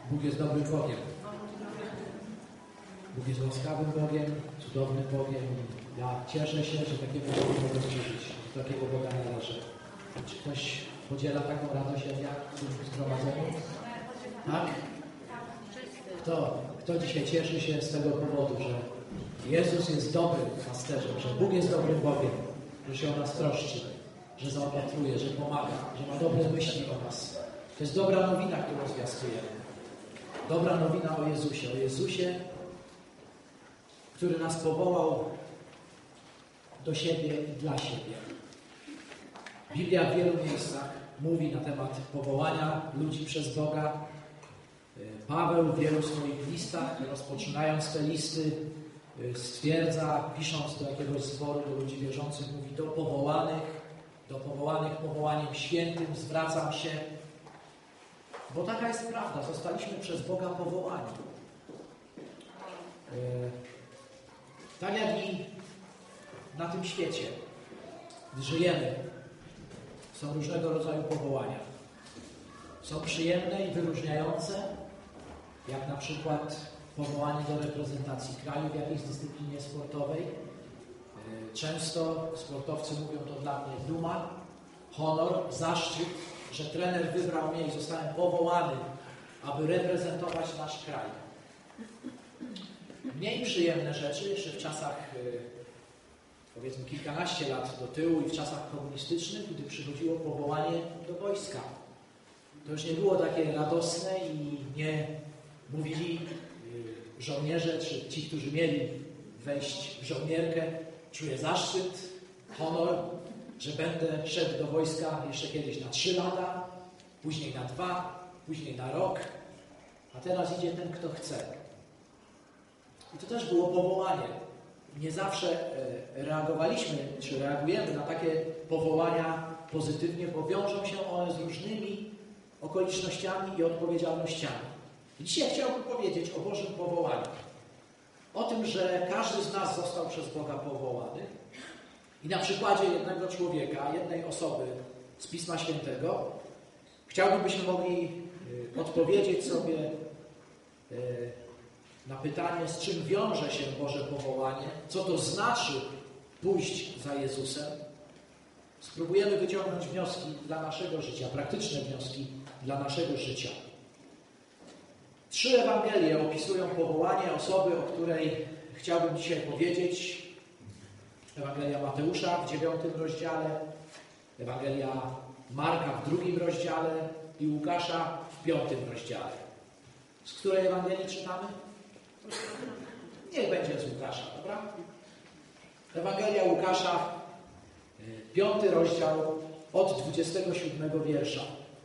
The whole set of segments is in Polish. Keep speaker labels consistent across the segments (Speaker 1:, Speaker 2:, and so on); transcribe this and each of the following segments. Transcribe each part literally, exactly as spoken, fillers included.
Speaker 1: Bóg jest dobrym Bogiem. Bóg jest łaskawym Bogiem, cudownym Bogiem. Ja cieszę się, że takiego Boga mogę służyć, że takiego Boga należy. Czy ktoś podziela taką radość jak ja w tym zgromadzeniu? Tak? Kto, kto dzisiaj cieszy się z tego powodu, że Jezus jest dobrym pasterzem, że Bóg jest dobrym Bogiem, że się o nas troszczy, że zaopatruje, że pomaga, że ma dobre myśli o nas. To jest dobra nowina, którą zwiastujemy. Dobra nowina o Jezusie. O Jezusie, który nas powołał do siebie i dla siebie. Biblia w wielu miejscach mówi na temat powołania ludzi przez Boga. Paweł w wielu swoich listach, rozpoczynając te listy, stwierdza, pisząc do jakiegoś zboru, do ludzi wierzących, mówi do powołanych, do powołanych powołaniem świętym zwracam się, bo taka jest prawda, zostaliśmy przez Boga powołani. Tak jak i na tym świecie, gdy żyjemy, są różnego rodzaju powołania. Są przyjemne i wyróżniające, jak na przykład powołanie do reprezentacji kraju w jakiejś dyscyplinie sportowej. Często sportowcy mówią, to dla mnie duma, honor, zaszczyt, że trener wybrał mnie i zostałem powołany, aby reprezentować nasz kraj. Mniej przyjemne rzeczy jeszcze w czasach, powiedzmy kilkanaście lat do tyłu i w czasach komunistycznych, gdy przychodziło powołanie do wojska. To już nie było takie radosne i nie mówili żołnierze, czy ci, którzy mieli wejść w żołnierkę, czuję zaszczyt, honor, że będę szedł do wojska jeszcze kiedyś na trzy lata, później na dwa, później na rok, a teraz idzie ten, kto chce. I to też było powołanie. Nie zawsze reagowaliśmy, czy reagujemy na takie powołania pozytywnie, bo wiążą się one z różnymi okolicznościami i odpowiedzialnościami. I dzisiaj chciałbym powiedzieć o Bożym powołaniu. O tym, że każdy z nas został przez Boga powołany i na przykładzie jednego człowieka, jednej osoby z Pisma Świętego chciałbym, byśmy mogli odpowiedzieć sobie na pytanie, z czym wiąże się Boże powołanie, co to znaczy pójść za Jezusem. Spróbujemy wyciągnąć wnioski dla naszego życia, praktyczne wnioski dla naszego życia. Trzy Ewangelie opisują powołanie osoby, o której chciałbym dzisiaj powiedzieć. Ewangelia Mateusza w dziewiątym rozdziale, Ewangelia Marka w drugim rozdziale i Łukasza w piątym rozdziale. Z której Ewangelii czytamy? Niech będzie z Łukasza, dobra? Ewangelia Łukasza, piąty rozdział od dwudziestego siódmego wiersza.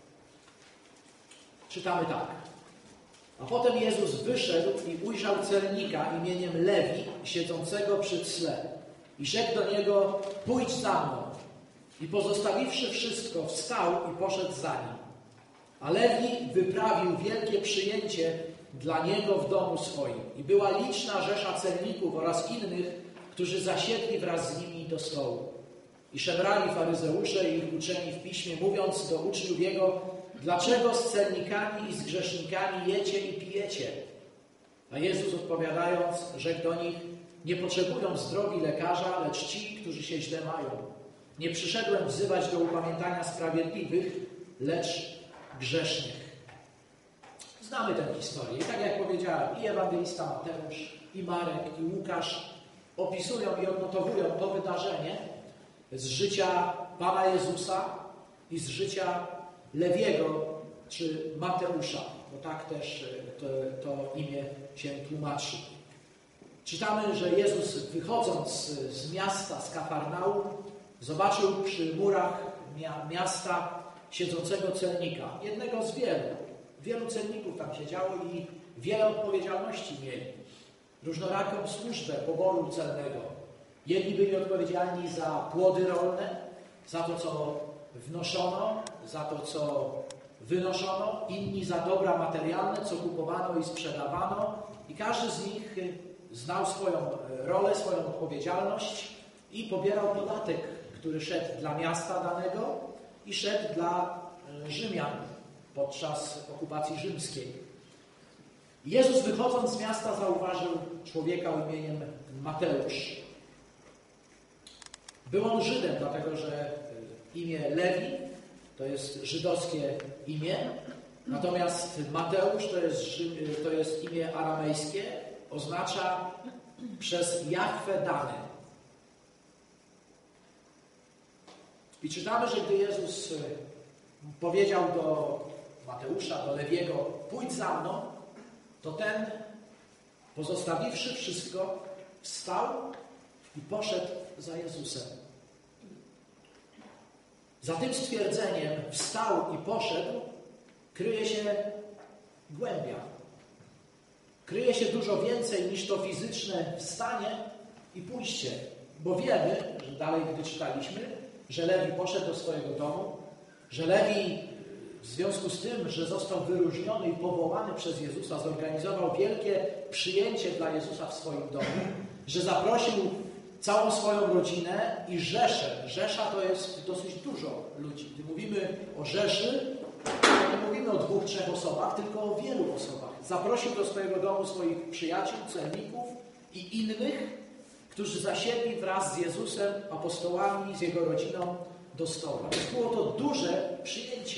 Speaker 1: Czytamy tak. A potem Jezus wyszedł i ujrzał celnika imieniem Lewi, siedzącego przy cle. I rzekł do niego, pójdź za mną. I pozostawiwszy wszystko, wstał i poszedł za nim. A Lewi wyprawił wielkie przyjęcie dla niego w domu swoim. I była liczna rzesza celników oraz innych, którzy zasiedli wraz z nimi do stołu. I szemrali faryzeusze i ich uczeni w piśmie, mówiąc do uczniów jego, dlaczego z celnikami i z grzesznikami jecie i pijecie? A Jezus odpowiadając, rzekł do nich, nie potrzebują zdrowi lekarza, lecz ci, którzy się źle mają. Nie przyszedłem wzywać do upamiętania sprawiedliwych, lecz grzesznych. Znamy tę historię. I tak jak powiedziałem, i ewangelista Mateusz, i Marek, i Łukasz opisują i odnotowują to wydarzenie z życia Pana Jezusa i z życia Lewiego czy Mateusza, bo tak też to, to imię się tłumaczy. Czytamy, że Jezus wychodząc z miasta, z Kafarnaum, zobaczył przy murach miasta siedzącego celnika. Jednego z wielu. Wielu celników tam siedziało i wiele odpowiedzialności mieli. Różnoraką służbę poboru celnego. Jedni byli odpowiedzialni za płody rolne, za to, co wnoszono, za to, co wynoszono, inni za dobra materialne, co kupowano i sprzedawano. I każdy z nich znał swoją rolę, swoją odpowiedzialność i pobierał podatek, który szedł dla miasta danego i szedł dla Rzymian podczas okupacji rzymskiej. Jezus, wychodząc z miasta, zauważył człowieka imieniem Mateusz. Był on Żydem, dlatego że imię Lewi to jest żydowskie imię, natomiast Mateusz to jest, to jest imię aramejskie, oznacza przez Jahwe dany. I czytamy, że gdy Jezus powiedział do Mateusza, do Lewiego, pójdź za mną, to ten, pozostawiwszy wszystko, wstał i poszedł za Jezusem. Za tym stwierdzeniem wstał i poszedł kryje się głębia. Kryje się dużo więcej niż to fizyczne wstanie i pójście. Bo wiemy, że dalej gdy czytaliśmy, że Lewi poszedł do swojego domu, że Lewi w związku z tym, że został wyróżniony i powołany przez Jezusa, zorganizował wielkie przyjęcie dla Jezusa w swoim domu, że zaprosił całą swoją rodzinę i rzeszę. Rzesza to jest dosyć dużo ludzi. Gdy mówimy o rzeszy, to nie mówimy o dwóch, trzech osobach, tylko o wielu osobach. Zaprosił do swojego domu swoich przyjaciół, celników i innych, którzy zasiedli wraz z Jezusem, apostołami, z jego rodziną do stołu. Było to duże przyjęcie.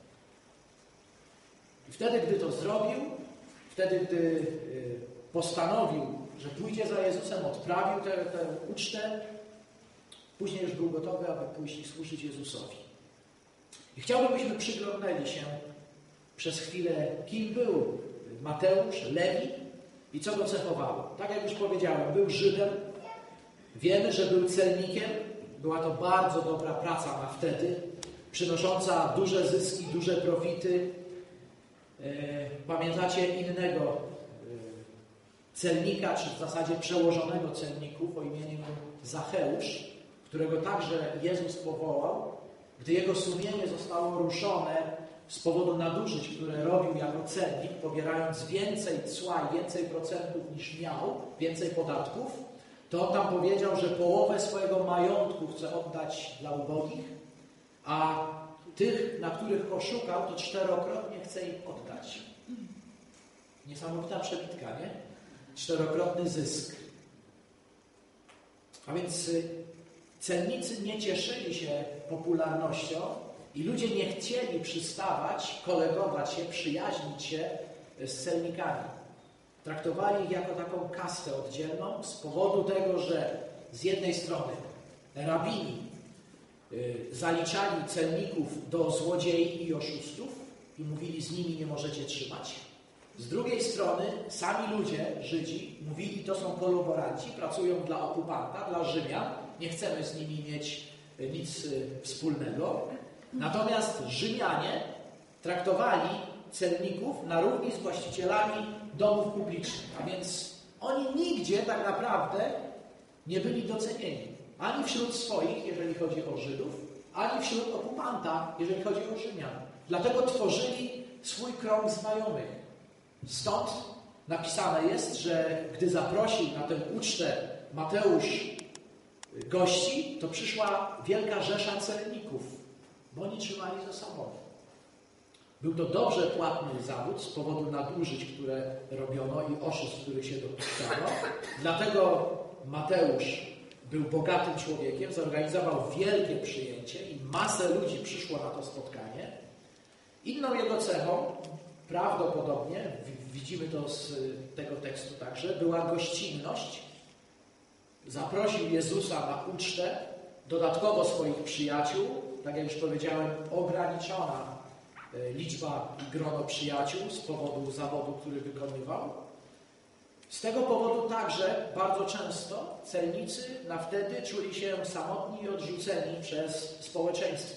Speaker 1: I wtedy, gdy to zrobił, wtedy, gdy postanowił, że pójdzie za Jezusem, odprawił tę, tę ucztę, później już był gotowy, aby pójść i służyć Jezusowi. I chciałbym, byśmy przyglądnęli się przez chwilę, kim był Mateusz, Lewi i co go cechowało. Tak jak już powiedziałem, był Żydem. Wiemy, że był celnikiem. Była to bardzo dobra praca na wtedy, przynosząca duże zyski, duże profity. Pamiętacie innego celnika, czy w zasadzie przełożonego celników o imieniu Zacheusz, którego także Jezus powołał, gdy jego sumienie zostało ruszone z powodu nadużyć, które robił jako celnik, pobierając więcej cła i więcej procentów niż miał, więcej podatków, to on tam powiedział, że połowę swojego majątku chce oddać dla ubogich, a tych, na których oszukał, to czterokrotnie chce im oddać. Niesamowita przebitka, nie? Czterokrotny zysk. A więc celnicy nie cieszyli się popularnością i ludzie nie chcieli przystawać, kolegować się, przyjaźnić się z celnikami. Traktowali ich jako taką kastę oddzielną z powodu tego, że z jednej strony rabini y, zaliczali celników do złodziei i oszustów i mówili, z nimi nie możecie trzymać. Z drugiej strony sami ludzie, Żydzi, mówili, to są kolaboranci, pracują dla okupanta, dla Rzymian, nie chcemy z nimi mieć nic wspólnego. Natomiast Rzymianie traktowali celników na równi z właścicielami domów publicznych. A więc oni nigdzie tak naprawdę nie byli docenieni. Ani wśród swoich, jeżeli chodzi o Żydów, ani wśród okupanta, jeżeli chodzi o Rzymian. Dlatego tworzyli swój krąg znajomych. Stąd napisane jest, że gdy zaprosił na tę ucztę Mateusz gości, to przyszła wielka rzesza celników, bo oni trzymali za sobą. Był to dobrze płatny zawód z powodu nadużyć, które robiono i oszustw, których się dopuszczano. Dlatego Mateusz był bogatym człowiekiem, zorganizował wielkie przyjęcie i masę ludzi przyszło na to spotkanie. Inną jego cechą, prawdopodobnie, widzimy to z tego tekstu także, była gościnność. Zaprosił Jezusa na ucztę, dodatkowo swoich przyjaciół, tak jak już powiedziałem, ograniczona liczba i grono przyjaciół z powodu zawodu, który wykonywał. Z tego powodu także bardzo często celnicy na wtedy czuli się samotni i odrzuceni przez społeczeństwo.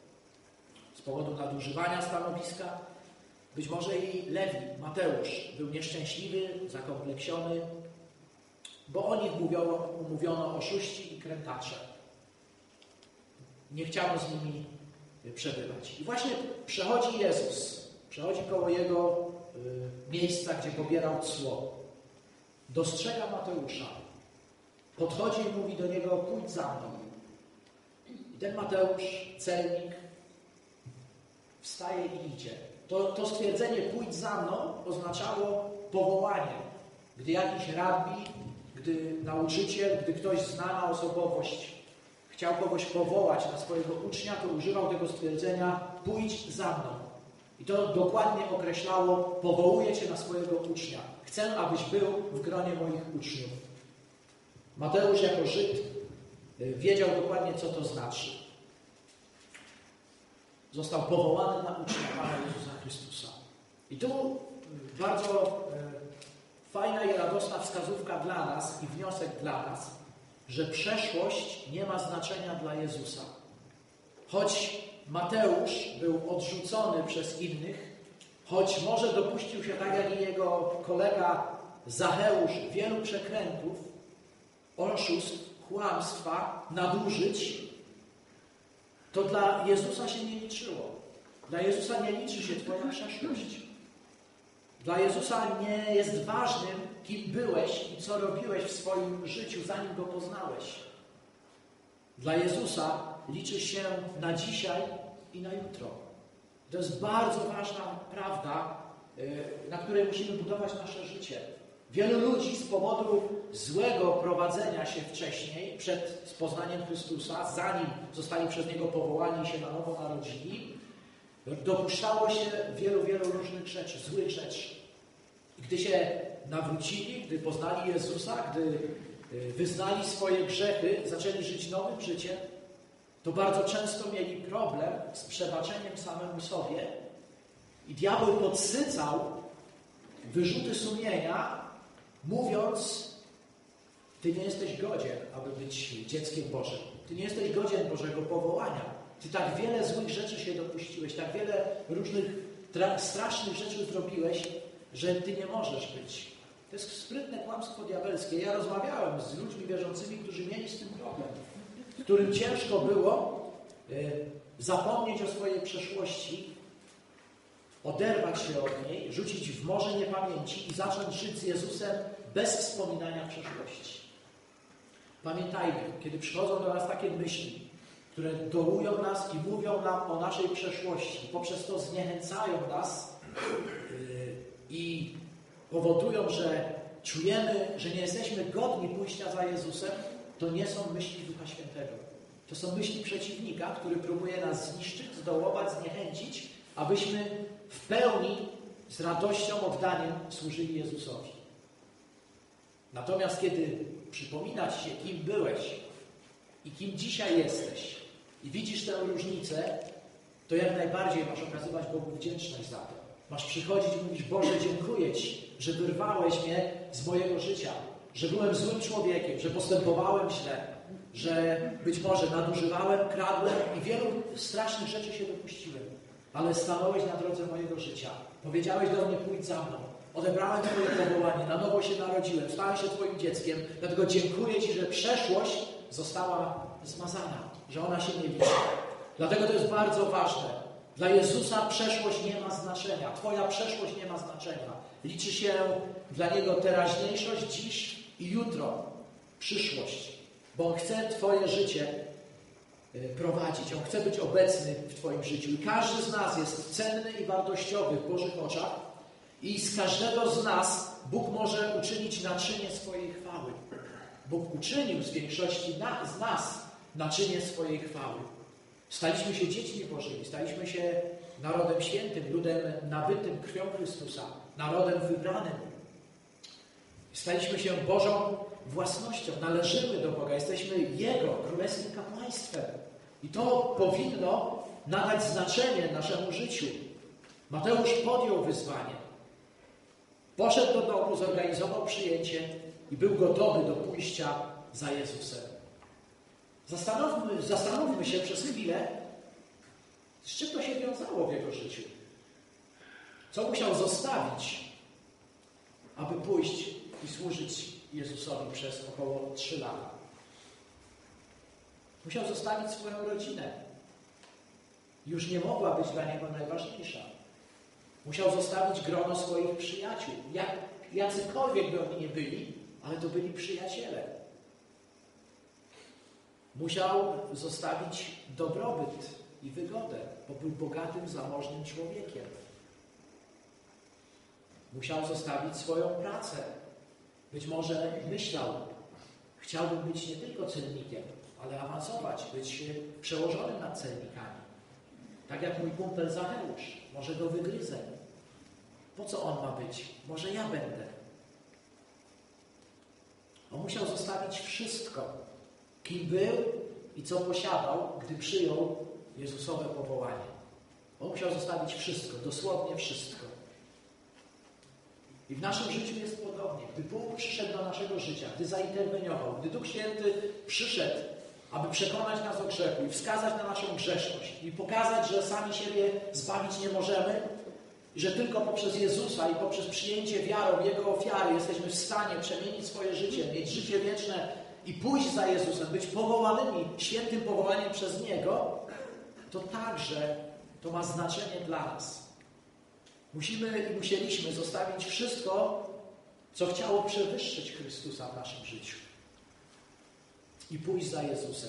Speaker 1: Z powodu nadużywania stanowiska. Być może i Lewi, Mateusz, był nieszczęśliwy, zakompleksiony, bo o nich mówiono, mówiono oszuści i krętacze. Nie chciano z nimi przebywać. I właśnie przechodzi Jezus, przechodzi koło jego y, miejsca, gdzie pobierał cło. Dostrzega Mateusza. Podchodzi i mówi do niego, pójdź za mną. I ten Mateusz, celnik, wstaje i idzie. To, to stwierdzenie, pójdź za mną, oznaczało, powołanie. Gdy jakiś rabbi, gdy nauczyciel, gdy ktoś znana osobowość chciał kogoś powołać na swojego ucznia, to używał tego stwierdzenia: pójdź za mną. I to dokładnie określało: powołuję cię na swojego ucznia. Chcę, abyś był w gronie moich uczniów. Mateusz jako Żyd wiedział dokładnie, co to znaczy. Został powołany na ucznia Pana Jezusa Chrystusa. I tu bardzo fajna i radosna wskazówka dla nas i wniosek dla nas, że przeszłość nie ma znaczenia dla Jezusa. Choć Mateusz był odrzucony przez innych, choć może dopuścił się, tak jak i jego kolega Zacheusz, wielu przekrętów, oszustw, kłamstwa, nadużyć, to dla Jezusa się nie liczyło. Dla Jezusa nie liczy się twoja przeszłość. Dla Jezusa nie jest ważnym, kim byłeś i co robiłeś w swoim życiu, zanim Go poznałeś. Dla Jezusa liczy się na dzisiaj i na jutro. To jest bardzo ważna prawda, na której musimy budować nasze życie. Wielu ludzi z powodu złego prowadzenia się wcześniej, przed poznaniem Chrystusa, zanim zostali przez Niego powołani i się na nowo narodzili, dopuszczało się wielu, wielu różnych rzeczy, złych rzeczy. I gdy się nawrócili, gdy poznali Jezusa, gdy wyznali swoje grzechy, zaczęli żyć nowym życiem, to bardzo często mieli problem z przebaczeniem samemu sobie i diabeł podsycał wyrzuty sumienia, mówiąc: ty nie jesteś godzien, aby być dzieckiem Bożym. Ty nie jesteś godzien Bożego powołania. Ty tak wiele złych rzeczy się dopuściłeś, tak wiele różnych strasznych rzeczy zrobiłeś, że ty nie możesz być. To jest sprytne kłamstwo diabelskie. Ja rozmawiałem z ludźmi wierzącymi, którzy mieli z tym problem, którym ciężko było y, zapomnieć o swojej przeszłości, oderwać się od niej, rzucić w morze niepamięci i zacząć żyć z Jezusem bez wspominania przeszłości. Pamiętajmy, kiedy przychodzą do nas takie myśli, które dołują nas i mówią nam o naszej przeszłości, poprzez to zniechęcają nas yy, i powodują, że czujemy, że nie jesteśmy godni pójścia za Jezusem, to nie są myśli Ducha Świętego. To są myśli przeciwnika, który próbuje nas zniszczyć, zdołować, zniechęcić, abyśmy w pełni, z radością, oddaniem służyli Jezusowi. Natomiast kiedy przypominać się, kim byłeś i kim dzisiaj jesteś i widzisz tę różnicę, to jak najbardziej masz okazywać Bogu wdzięczność za to. Masz przychodzić i mówić: Boże, dziękuję Ci, że wyrwałeś mnie z mojego życia, że byłem złym człowiekiem, że postępowałem źle, że być może nadużywałem, kradłem i wielu strasznych rzeczy się dopuściłem. Ale stanąłeś na drodze mojego życia. Powiedziałeś do mnie: pójdź za mną. Odebrałem Twoje powołanie, na nowo się narodziłem, stałem się Twoim dzieckiem, dlatego dziękuję Ci, że przeszłość została zmazana, że ona się nie liczy. Dlatego to jest bardzo ważne. Dla Jezusa przeszłość nie ma znaczenia. Twoja przeszłość nie ma znaczenia. Liczy się dla Niego teraźniejszość, dziś i jutro. Przyszłość. Bo On chce Twoje życie prowadzić. On chce być obecny w Twoim życiu. I każdy z nas jest cenny i wartościowy w Bożych oczach. I z każdego z nas Bóg może uczynić naczynie swojej chwały. Bóg uczynił z większości na, z nas naczynie swojej chwały. Staliśmy się dziećmi Bożymi, staliśmy się narodem świętym, ludem nabytym krwią Chrystusa, narodem wybranym. Staliśmy się Bożą własnością, należymy do Boga, jesteśmy Jego królewskim kapłaństwem. I to powinno nadać znaczenie naszemu życiu. Mateusz podjął wyzwanie. Poszedł do domu, zorganizował przyjęcie i był gotowy do pójścia za Jezusem. Zastanówmy, zastanówmy się przez chwilę, z czym to się wiązało w jego życiu. Co musiał zostawić, aby pójść i służyć Jezusowi przez około trzy lata. Musiał zostawić swoją rodzinę. Już nie mogła być dla niego najważniejsza. Musiał zostawić grono swoich przyjaciół. Jak, jacykolwiek by oni nie byli, ale to byli przyjaciele. Musiał zostawić dobrobyt i wygodę, bo był bogatym, zamożnym człowiekiem. Musiał zostawić swoją pracę. Być może myślał, chciałbym być nie tylko celnikiem, ale awansować, być przełożonym nad celnikami. Tak jak mój kumpel Zacheusz. Może go wygryzę. Po co on ma być? Może ja będę. On musiał zostawić wszystko, kim był i co posiadał, gdy przyjął Jezusowe powołanie. On musiał zostawić wszystko, dosłownie wszystko. I w naszym życiu jest podobnie. Gdy Bóg przyszedł do naszego życia, gdy zainterweniował, gdy Duch Święty przyszedł, aby przekonać nas o grzechu i wskazać na naszą grzeszność i pokazać, że sami siebie zbawić nie możemy i że tylko poprzez Jezusa i poprzez przyjęcie wiarą Jego ofiary jesteśmy w stanie przemienić swoje życie, mieć życie wieczne i pójść za Jezusem, być powołanymi świętym powołaniem przez Niego, to także to ma znaczenie dla nas. Musimy i musieliśmy zostawić wszystko, co chciało przewyższyć Chrystusa w naszym życiu i pójść za Jezusem.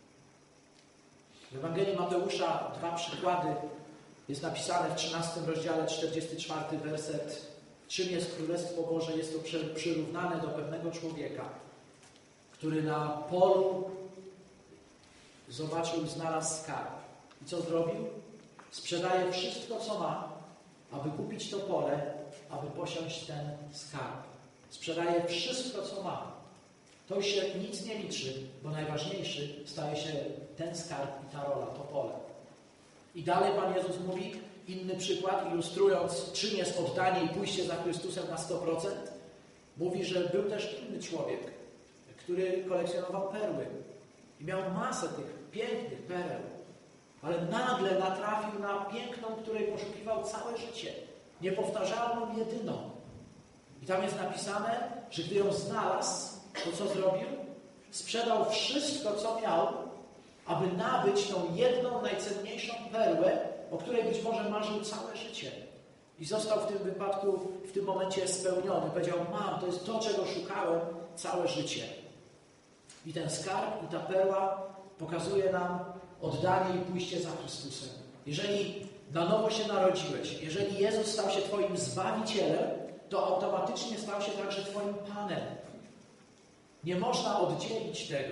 Speaker 1: W Ewangelii Mateusza dwa przykłady jest napisane w trzynastym rozdziale, czterdziesty czwarty werset. Czym jest Królestwo Boże? Jest to przyrównane do pewnego człowieka, który na polu zobaczył, znalazł skarb. I co zrobił? Sprzedaje wszystko, co ma, aby kupić to pole, aby posiąść ten skarb. Sprzedaje wszystko, co ma. To już się nic nie liczy, bo najważniejszy staje się ten skarb i ta rola, to pole. I dalej Pan Jezus mówi, inny przykład, ilustrując, czym jest oddanie i pójście za Chrystusem na sto procent, mówi, że był też inny człowiek, który kolekcjonował perły i miał masę tych pięknych pereł, ale nagle natrafił na piękną, której poszukiwał całe życie, niepowtarzalną, jedyną. I tam jest napisane, że gdy ją znalazł, to co zrobił? Sprzedał wszystko, co miał, aby nabyć tą jedną, najcenniejszą perłę, o której być może marzył całe życie. I został w tym wypadku, w tym momencie spełniony. Powiedział, mam, to jest to, czego szukałem całe życie. I ten skarb, i ta perła pokazuje nam oddanie i pójście za Chrystusem. Jeżeli na nowo się narodziłeś, jeżeli Jezus stał się Twoim Zbawicielem, to automatycznie stał się także Twoim Panem. Nie można oddzielić tego.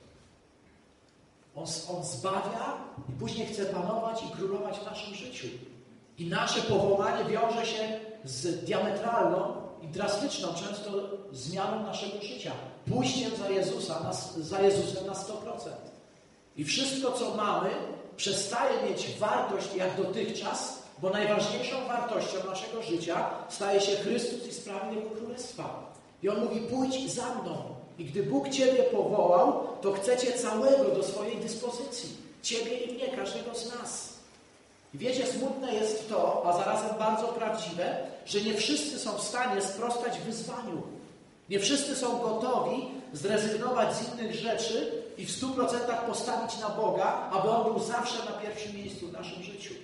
Speaker 1: On, on zbawia i później chce panować i królować w naszym życiu. I nasze powołanie wiąże się z diametralną i drastyczną często zmianą naszego życia. Pójściem za Jezusa, na, za Jezusem na sto procent. I wszystko, co mamy, przestaje mieć wartość jak dotychczas, bo najważniejszą wartością naszego życia staje się Chrystus i sprawy Jego Królestwa. I On mówi, pójdź za mną. I gdy Bóg Ciebie powołał, to chce Cię całego do swojej dyspozycji. Ciebie i mnie, każdego z nas. I wiecie, smutne jest to, a zarazem bardzo prawdziwe, że nie wszyscy są w stanie sprostać wyzwaniu. Nie wszyscy są gotowi zrezygnować z innych rzeczy i w stu procentach postawić na Boga, aby On był zawsze na pierwszym miejscu w naszym życiu.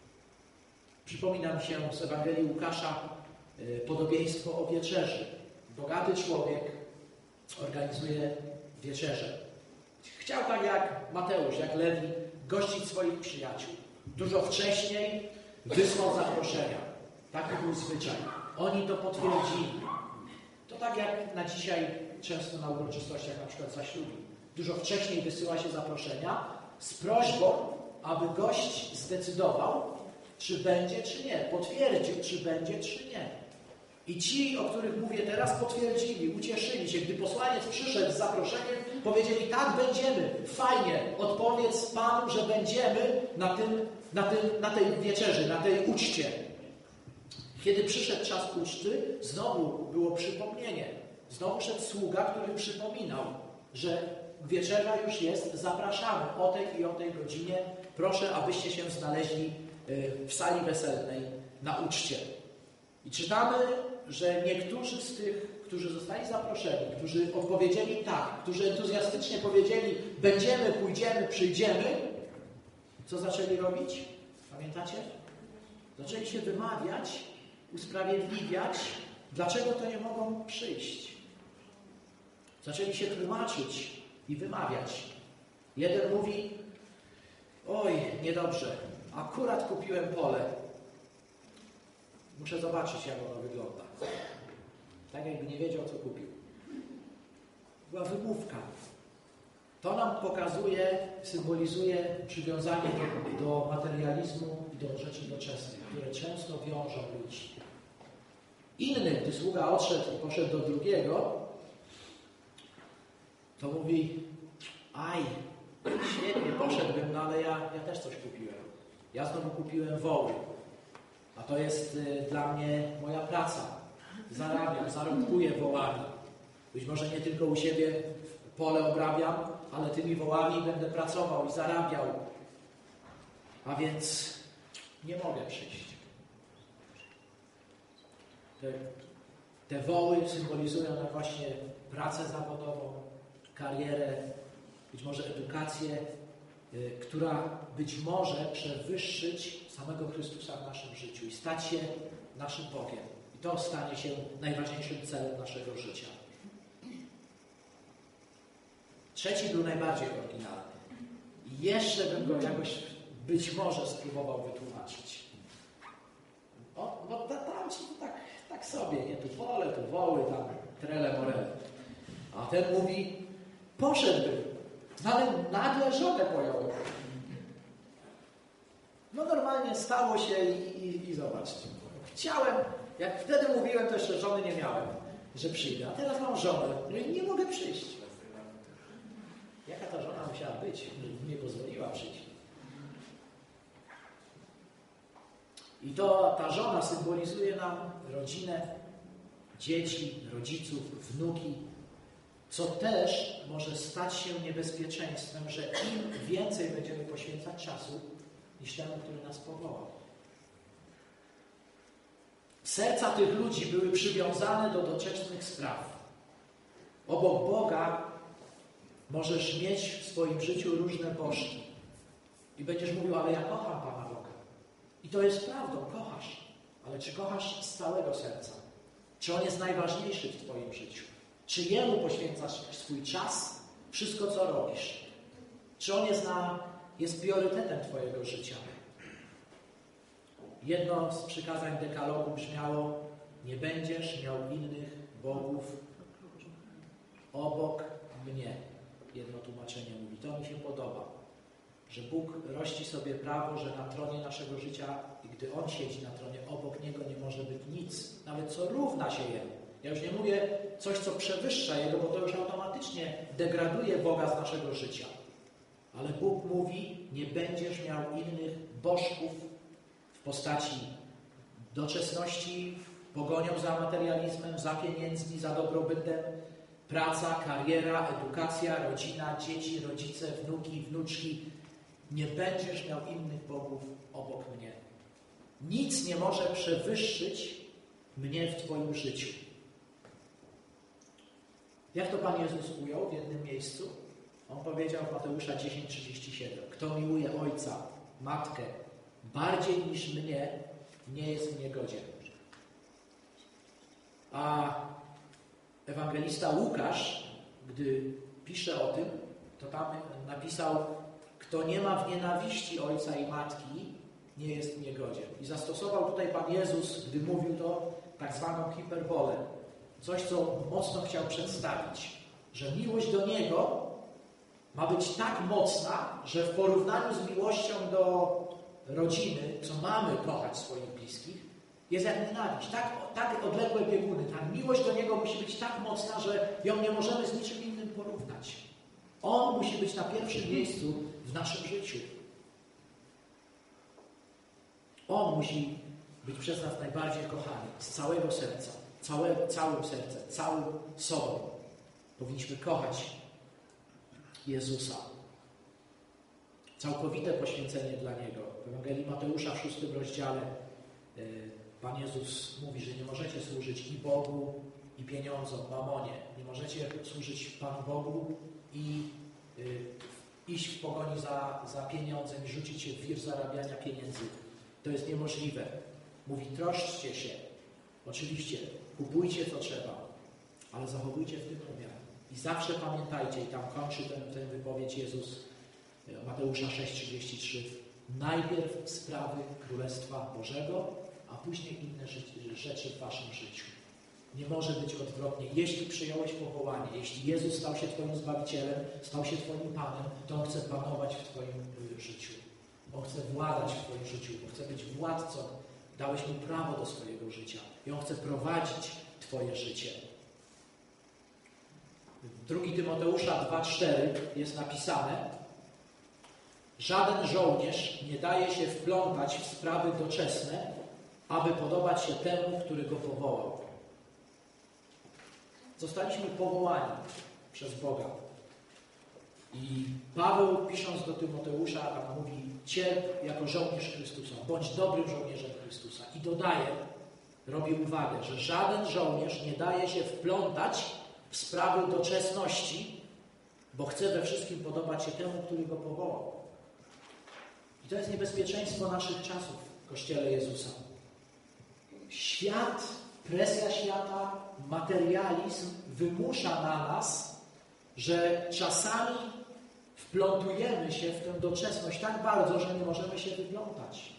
Speaker 1: Przypomina mi się z Ewangelii Łukasza podobieństwo o wieczerzy. Bogaty człowiek organizuje wieczerzę. Chciał tak jak Mateusz, jak Lewi, gościć swoich przyjaciół. Dużo wcześniej wysłał zaproszenia. Taki był zwyczaj. Oni to potwierdzili. To tak jak na dzisiaj często na uroczystościach, na przykład zaślubin. Dużo wcześniej wysyła się zaproszenia z prośbą, aby gość zdecydował, czy będzie, czy nie. Potwierdził, czy będzie, czy nie. I ci, o których mówię teraz, potwierdzili, ucieszyli się. Gdy posłaniec przyszedł z zaproszeniem, powiedzieli, tak, będziemy. Fajnie, odpowiedz Panu, że będziemy na, tym, na, tym, na tej wieczerzy, na tej uczcie. Kiedy przyszedł czas uczty, znowu było przypomnienie. Znowu szedł sługa, który przypominał, że wieczerza już jest, zapraszamy o tej i o tej godzinie. Proszę, abyście się znaleźli w sali weselnej na uczcie. I czytamy, że niektórzy z tych, którzy zostali zaproszeni, którzy odpowiedzieli tak, którzy entuzjastycznie powiedzieli, będziemy, pójdziemy, przyjdziemy, co zaczęli robić? Pamiętacie? Zaczęli się wymawiać, usprawiedliwiać, dlaczego to nie mogą przyjść. Zaczęli się tłumaczyć i wymawiać. Jeden mówi, oj, niedobrze, akurat kupiłem pole. Muszę zobaczyć, jak ono wygląda. Tak jakby nie wiedział, co kupił. Była wymówka. To nam pokazuje, symbolizuje przywiązanie do, do materializmu i do rzeczy doczesnych, które często wiążą ludzi. Inny, gdy sługa odszedł i poszedł do drugiego, to mówi: aj, świetnie, poszedłbym, no ale ja, ja też coś kupiłem. Ja znowu kupiłem woły. A to jest y, dla mnie moja praca. Zarabiam, zarobkuję wołami. Być może nie tylko u siebie pole obrabiam, ale tymi wołami będę pracował i zarabiał. A więc nie mogę przyjść. Te, te woły symbolizują nam właśnie pracę zawodową, karierę, być może edukację, y, która być może przewyższyć samego Chrystusa w naszym życiu i stać się naszym Bogiem. I to stanie się najważniejszym celem naszego życia. Trzeci był najbardziej oryginalny. I jeszcze bym go jakoś być może spróbował wytłumaczyć. O, no tam ci to tak, tak sobie, nie? Tu pole, tu woły, tam trele morele. A ten mówi: poszedłbym, no ale nagle żonę pojąłem. No normalnie stało się i, i, i zobaczcie. Chciałem, jak wtedy mówiłem, to jeszcze żony nie miałem, że przyjdę. A teraz mam żonę, no i nie mogę przyjść. Jaka ta żona musiała być, że nie pozwoliła przyjść. I to ta żona symbolizuje nam rodzinę, dzieci, rodziców, wnuki, co też może stać się niebezpieczeństwem, że im więcej będziemy poświęcać czasu niż temu, który nas powołał. Serca tych ludzi były przywiązane do doczesnych spraw. Obok Boga możesz mieć w swoim życiu różne bożki. I będziesz mówił: ale ja kocham Pana Boga. I to jest prawdą, kochasz. Ale czy kochasz z całego serca? Czy On jest najważniejszy w Twoim życiu? Czy Jemu poświęcasz swój czas, wszystko co robisz? Czy On jest, na, jest priorytetem Twojego życia? Jedno z przykazań dekalogu brzmiało: nie będziesz miał innych bogów obok mnie. Jedno tłumaczenie mówi: to mi się podoba, że Bóg rości sobie prawo, że na tronie naszego życia, i gdy On siedzi na tronie, obok Niego nie może być nic, nawet co równa się Jemu. Ja już nie mówię coś, co przewyższa Jego, bo to już automatycznie degraduje Boga z naszego życia. Ale Bóg mówi: nie będziesz miał innych bożków w postaci doczesności, pogonią za materializmem, za pieniędzmi, za dobrobytem, praca, kariera, edukacja, rodzina, dzieci, rodzice, wnuki, wnuczki. Nie będziesz miał innych bogów obok mnie. Nic nie może przewyższyć mnie w Twoim życiu. Jak to Pan Jezus ujął w jednym miejscu? On powiedział w Mateusza dziesięć trzydzieści siedem: kto miłuje ojca, matkę bardziej niż mnie, nie jest mnie godzien. A ewangelista Łukasz, gdy pisze o tym, to tam napisał: kto nie ma w nienawiści ojca i matki, nie jest mnie godzien. I zastosował tutaj Pan Jezus, gdy mówił to, tak zwaną hiperbolę. Coś, co mocno chciał przedstawić. Że miłość do Niego ma być tak mocna, że w porównaniu z miłością do rodziny, co mamy kochać swoich bliskich, jest jak nienawiść. Tak, tak odległe bieguny. Ta miłość do Niego musi być tak mocna, że ją nie możemy z niczym innym porównać. On musi być na pierwszym miejscu w naszym życiu. On musi być przez nas najbardziej kochany, z całego serca, całe, całym sercem, całym sobą. Powinniśmy kochać Jezusa. Całkowite poświęcenie dla Niego. W Ewangelii Mateusza w szóstym rozdziale Pan Jezus mówi, że nie możecie służyć i Bogu, i pieniądzom, mamonie. Nie możecie służyć Panu Bogu i y, iść w pogoni za, za pieniądzem i rzucić się w wir zarabiania pieniędzy. To jest niemożliwe. Mówi: troszczcie się. Oczywiście, kupujcie co trzeba, ale zachowujcie w tym umiar. I zawsze pamiętajcie, i tam kończy ten, ten wypowiedź Jezus, Mateusza sześć trzydzieści trzy: najpierw sprawy Królestwa Bożego, a później inne rzeczy w waszym życiu. Nie może być odwrotnie. Jeśli przyjąłeś powołanie, jeśli Jezus stał się twoim Zbawicielem, stał się twoim Panem, to On chce panować w twoim życiu. On chce władać w twoim życiu. On chce być władcą. Dałeś Mu prawo do swojego życia. I On chce prowadzić twoje życie. W drugiego Tymoteusza dwa cztery jest napisane: żaden żołnierz nie daje się wplątać w sprawy doczesne, aby podobać się temu, który go powołał. Zostaliśmy powołani przez Boga. I Paweł, pisząc do Tymoteusza, tam mówi: cierp jako żołnierz Chrystusa, bądź dobrym żołnierzem Chrystusa. I dodaje, robi uwagę, że żaden żołnierz nie daje się wplątać w sprawy doczesności, bo chce we wszystkim podobać się temu, który go powołał. I to jest niebezpieczeństwo naszych czasów w Kościele Jezusa. Świat, presja świata, materializm wymusza na nas, że czasami wplątujemy się w tę doczesność tak bardzo, że nie możemy się wyplątać.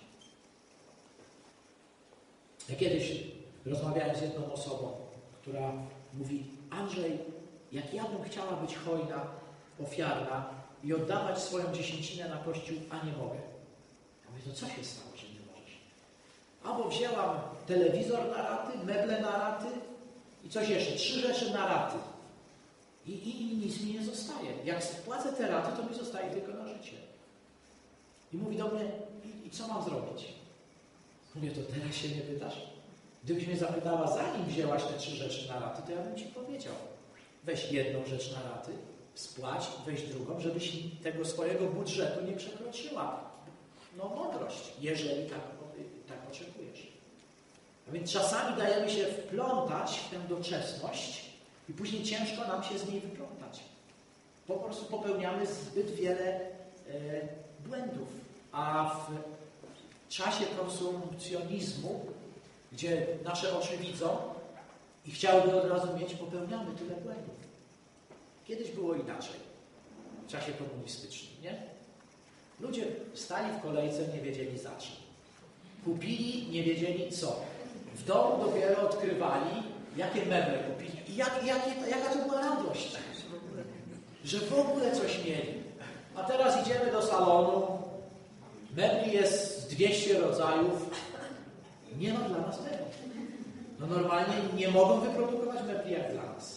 Speaker 1: Ja kiedyś rozmawiałem z jedną osobą, która mówi: Andrzej, jak ja bym chciała być hojna, ofiarna i oddawać swoją dziesięcinę na Kościół, a nie mogę. Ja mówię: to co się stało, że nie możesz? Albo wzięłam telewizor na raty, meble na raty i coś jeszcze, trzy rzeczy na raty. I, i, I nic mi nie zostaje. Jak spłacę te raty, to mi zostaje tylko na życie. I mówi do mnie: i, i co mam zrobić? Mówię: to teraz się nie pytasz? Gdybyś mnie zapytała, zanim wzięłaś te trzy rzeczy na raty, to ja bym ci powiedział: weź jedną rzecz na raty, spłać, weź drugą, żebyś tego swojego budżetu nie przekroczyła. No mądrość, jeżeli tak, tak oczekujesz. A więc czasami dajemy się wplątać w tę doczesność i później ciężko nam się z niej wyplątać. Po prostu popełniamy zbyt wiele e, błędów. A w czasie konsumpcjonizmu, gdzie nasze oczy widzą i chciałyby od razu mieć, popełniamy tyle błędów. Kiedyś było inaczej. W czasie komunistycznym, nie? Ludzie stali w kolejce, nie wiedzieli za czym. Kupili, nie wiedzieli co. W domu dopiero odkrywali, jakie meble kupili i jak, jakie, jaka to była radość, że w ogóle coś mieli. A teraz idziemy do salonu, mebli jest dwieście rodzajów, nie ma dla nas mebli. No normalnie nie mogą wyprodukować mebli jak dla nas.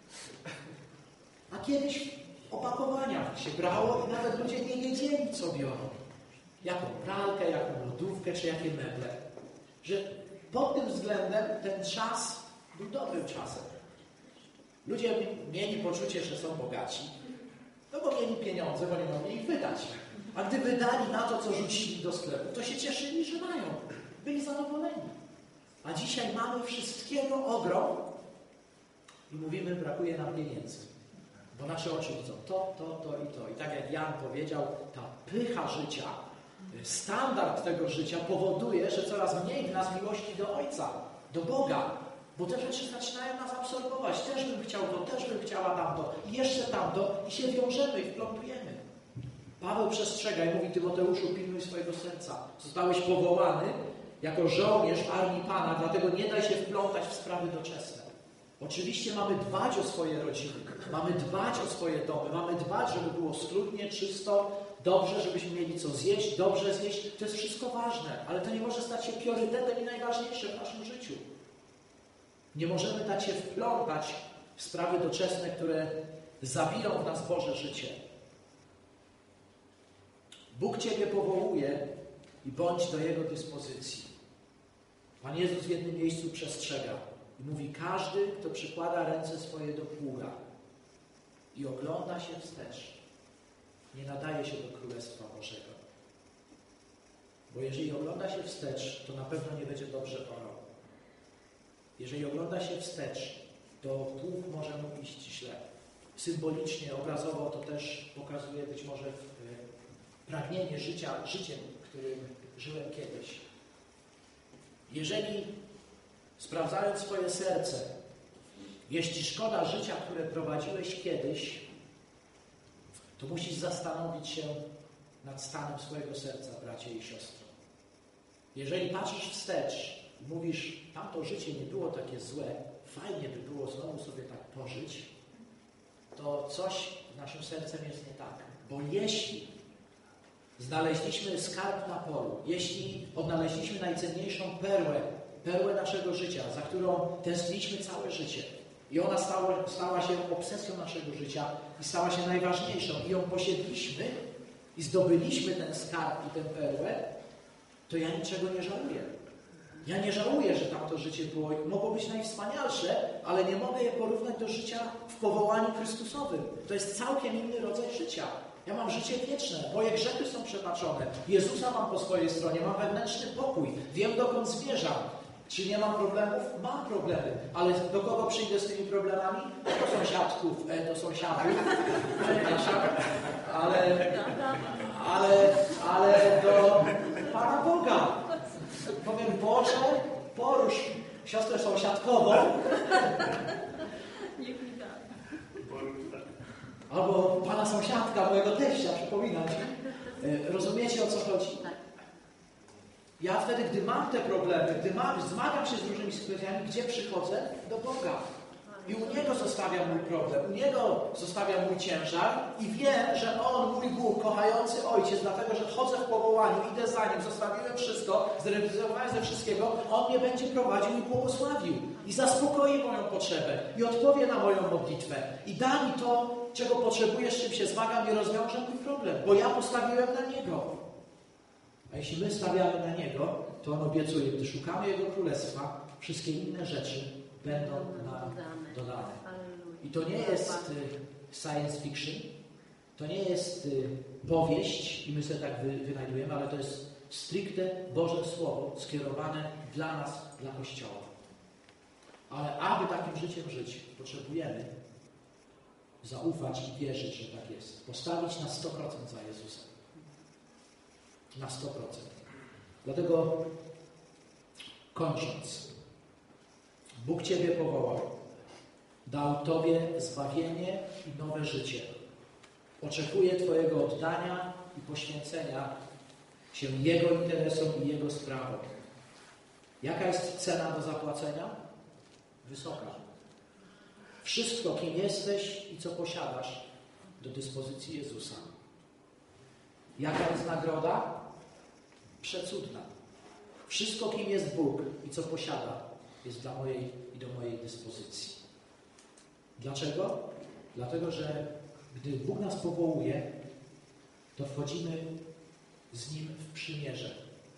Speaker 1: A kiedyś opakowania się brało i nawet ludzie nie wiedzieli, co biorą. Jaką pralkę, jaką lodówkę, czy jakie meble. Że pod tym względem ten czas był dobrym czasem. Ludzie mieli poczucie, że są bogaci, no bo mieli pieniądze, bo nie mogli ich wydać. A gdy wydali na to, co rzucili do sklepu, to się cieszyli, że mają. Byli zadowoleni. A dzisiaj mamy wszystkiego ogrom i mówimy: brakuje nam pieniędzy. Bo nasze oczy widzą to, to, to i to. I tak jak Jan powiedział, ta pycha życia, standard tego życia powoduje, że coraz mniej w nas miłości do Ojca, do Boga. Bo te rzeczy zaczynają nas absorbować. Też bym chciał to, też bym chciała tamto i jeszcze tamto i się wiążemy i wplątujemy. Paweł przestrzega i mówi: Tymoteuszu, pilnuj swojego serca. Zostałeś powołany jako żołnierz w armii Pana, dlatego nie daj się wplątać w sprawy doczesne. Oczywiście mamy dbać o swoje rodziny, mamy dbać o swoje domy, mamy dbać, żeby było schludnie, czysto, dobrze, żebyśmy mieli co zjeść, dobrze zjeść. To jest wszystko ważne, ale to nie może stać się priorytetem i najważniejsze w naszym życiu. Nie możemy dać się wplątać w sprawy doczesne, które zabiją w nas Boże życie. Bóg Ciebie powołuje i bądź do Jego dyspozycji. Pan Jezus w jednym miejscu przestrzega i mówi: każdy, kto przykłada ręce swoje do pługa i ogląda się wstecz, nie nadaje się do Królestwa Bożego. Bo jeżeli ogląda się wstecz, to na pewno nie będzie dobrze orał. Jeżeli ogląda się wstecz, to pług może mu iść źle. Symbolicznie, obrazowo to też pokazuje być może pragnienie życia życiem, którym żyłem kiedyś. Jeżeli, sprawdzając swoje serce, jeśli szkoda życia, które prowadziłeś kiedyś, to musisz zastanowić się nad stanem swojego serca, bracie i siostro. Jeżeli patrzysz wstecz i mówisz, tamto życie nie było takie złe, fajnie by było znowu sobie tak pożyć, to coś w naszym sercem jest nie tak. Bo jeśli znaleźliśmy skarb na polu, jeśli odnaleźliśmy najcenniejszą perłę, perłę naszego życia, za którą tęskniliśmy całe życie i ona stała, stała się obsesją naszego życia i stała się najważniejszą i ją posiedliśmy i zdobyliśmy ten skarb i tę perłę, to ja niczego nie żałuję. Ja nie żałuję, że tamto życie było, mogło być najwspanialsze, ale nie mogę je porównać do życia w powołaniu Chrystusowym. To jest całkiem inny rodzaj życia. Ja mam życie wieczne, moje grzechy są przebaczone. Jezusa mam po swojej stronie, mam wewnętrzny pokój, wiem dokąd zmierzam. Czy nie mam problemów? Mam problemy. Ale do kogo przyjdę z tymi problemami? Do sąsiadków, e, do sąsiadów, ale, ale, ale do Pana Boga. Powiem, Boże, porusz siostrę sąsiadkową. Albo Pana sąsiadka, mojego teścia, przypominam Ci. Rozumiecie, o co chodzi? Ja wtedy, gdy mam te problemy, gdy mam, zmagam się z różnymi sytuacjami, gdzie przychodzę? Do Boga. I u Niego zostawiam mój problem, u Niego zostawiam mój ciężar i wiem, że On, mój Bóg, kochający Ojciec, dlatego, że chodzę w powołaniu, idę za Nim, zostawiłem wszystko, zrezygnowałem ze wszystkiego, On mnie będzie prowadził i błogosławił. I zaspokoi moją potrzebę i odpowie na moją modlitwę. I da mi to, czego potrzebuję, z czym się zmagam i rozwiąże mój problem, bo ja postawiłem na Niego. A jeśli my stawiamy na Niego, to On obiecuje, gdy szukamy Jego Królestwa, wszystkie inne rzeczy będą nam dodane. I to nie jest science fiction, to nie jest powieść i my sobie tak wy, wynajdujemy, ale to jest stricte Boże Słowo skierowane dla nas, dla Kościoła. Ale aby takim życiem żyć, potrzebujemy zaufać i wierzyć, że tak jest. Postawić na sto procent za Jezusem. Na sto procent. Dlatego kończąc, Bóg Ciebie powołał, dał Tobie zbawienie i nowe życie. Oczekuje Twojego oddania i poświęcenia się Jego interesom i Jego sprawom. Jaka jest cena do zapłacenia? Wysoka. Wszystko, kim jesteś i co posiadasz, do dyspozycji Jezusa. Jaka jest nagroda? Przecudna. Wszystko, kim jest Bóg i co posiada, jest dla mojej i do mojej dyspozycji. Dlaczego? Dlatego, że gdy Bóg nas powołuje, to wchodzimy z Nim w przymierze.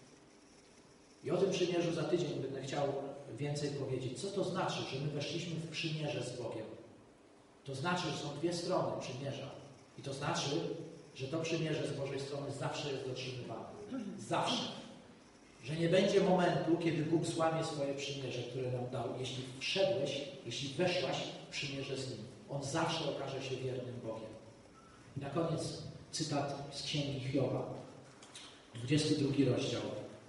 Speaker 1: I o tym przymierzu za tydzień będę chciał więcej powiedzieć. Co to znaczy, że my weszliśmy w przymierze z Bogiem? To znaczy, że są dwie strony przymierza. I to znaczy, że to przymierze z Bożej strony zawsze jest dotrzymywane. Zawsze. Że nie będzie momentu, kiedy Bóg złamie swoje przymierze, które nam dał. Jeśli wszedłeś, jeśli weszłaś w przymierze z Nim, On zawsze okaże się wiernym Bogiem. I na koniec cytat z Księgi Hioba. dwudziesty drugi rozdział.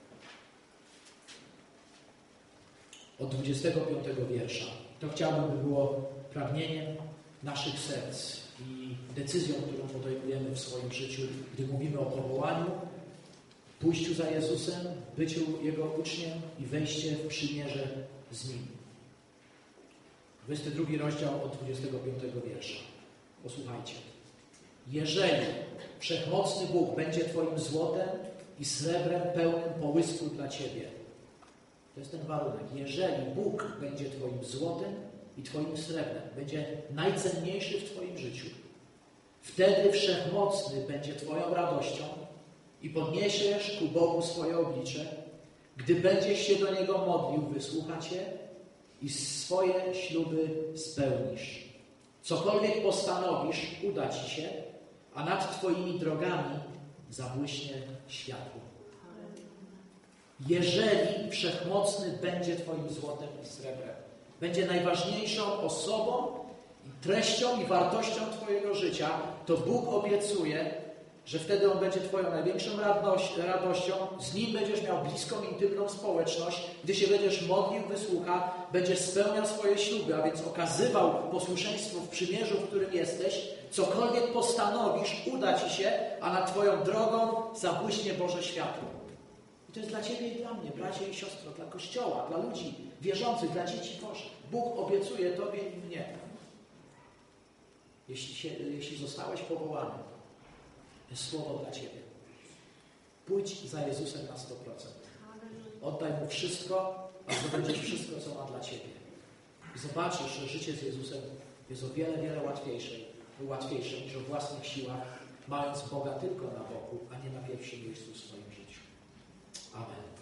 Speaker 1: Od dwudziestego piątego wiersza. To chciałbym, by było pragnieniem naszych serc i decyzją, którą podejmujemy w swoim życiu, gdy mówimy o powołaniu, pójściu za Jezusem, byciu Jego uczniem i wejście w przymierze z Nim. dwudziesty drugi rozdział od dwudziestego piątego wiersza. Posłuchajcie. Jeżeli Wszechmocny Bóg będzie Twoim złotem i srebrem pełnym połysku dla Ciebie. To jest ten warunek. Jeżeli Bóg będzie Twoim złotem i Twoim srebrem, będzie najcenniejszy w Twoim życiu, wtedy Wszechmocny będzie Twoją radością i podniesiesz ku Bogu swoje oblicze, gdy będziesz się do Niego modlił, wysłucha Cię i swoje śluby spełnisz. Cokolwiek postanowisz, uda Ci się, a nad Twoimi drogami zabłyśnie światło. Jeżeli Wszechmocny będzie Twoim złotem i srebrem, będzie najważniejszą osobą, i treścią i wartością Twojego życia, to Bóg obiecuje, że wtedy On będzie Twoją największą radość, radością, z Nim będziesz miał bliską, intymną społeczność, gdy się będziesz modlił, wysłucha, będziesz spełniał swoje śluby, a więc okazywał posłuszeństwo w przymierzu, w którym jesteś, cokolwiek postanowisz, uda Ci się, a nad Twoją drogą zabłyśnie Boże światło. I to jest dla Ciebie i dla mnie, bracie i siostro, dla Kościoła, dla ludzi wierzących, dla dzieci Bożych. Bóg obiecuje Tobie i mnie. Jeśli, się, jeśli zostałeś powołany, to jest słowo dla Ciebie. Pójdź za Jezusem na sto procent. Oddaj Mu wszystko, a zdobędziesz wszystko, co ma dla Ciebie. I zobaczysz, że życie z Jezusem jest o wiele, wiele łatwiejsze, łatwiejsze niż o własnych siłach, mając Boga tylko na boku, a nie na pierwszym miejscu w swoim życiu. Amen.